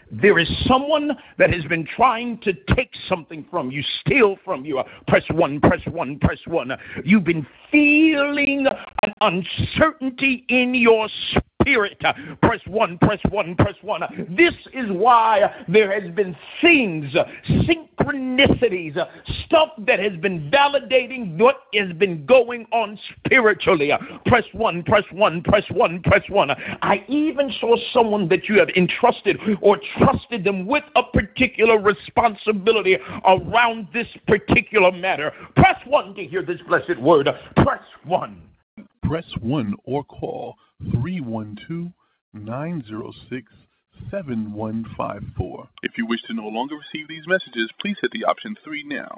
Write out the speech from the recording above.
There is someone that has been trying to take something from you, steal from you. Press one, press one, press one. You've been feeling an uncertainty in your spirit. Press one, press one, press one. This is why there has been things, synchronicities, stuff that has been validating what has been going on spiritually. Press one, press one, press one, press one. I even saw someone that you have entrusted or trusted them with a particular responsibility around this particular matter. Press one to hear this blessed word. Press one. Press 1 or call 312-906-7154. If you wish to no longer receive these messages, please hit the option 3 now.